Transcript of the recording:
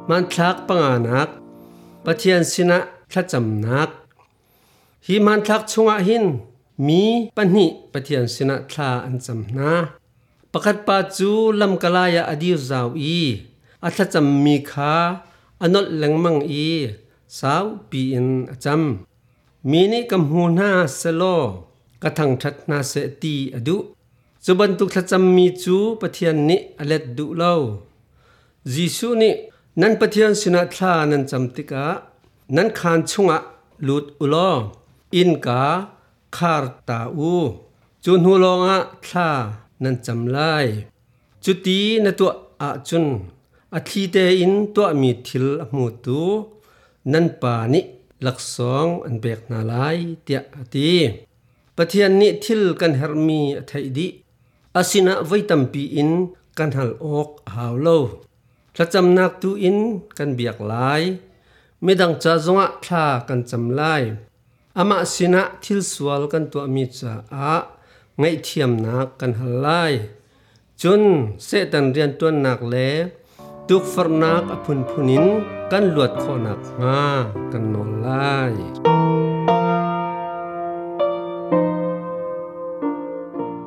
มันทักปังานักปะเทียนสินะทัดจำนักหิมันทักชงะหินมีปัญหิปะเทียนสินะทาอันจำนาปะกัดปาจูลำกลายอดีวสาวอีอัทจำมีขาอนดแหลงมังอีสาวปีอินจำมีนี่กำหูนาเซโลกระทั่งทัดนาเสตีอดุจุบันตุกทัดจำมีจูปะเทียนนิอเลดดุเล่าจิสุนี่นันปะเทียนสินะทานันจำติกะนันขานชงะลุดอุโลอินกาคาร์ตาอูจุนหูลงะทานันจำไลจุตีนตัวอาจุนอาทิเตอินตัวมีทิลมูตูนันปานิลักษองอันเบกนาไลเตียตีปะเทียนนิทิลกันเฮรมีไทยดีอาสินะไว้ตัมปีอินกันหัลออกหาวโลถ้าจำนักตูอินกันเบียกไลไม่ดังจะจงะทากันจำไลอามาสินะทิลสวลกันตัวมีจ่าอาไงเทียมนักกันหัลไลจนเสตันเรียนตัวนักเล่ตุกฟรนักอพุนพุนินกันหลวดขอนักมากันนอนไล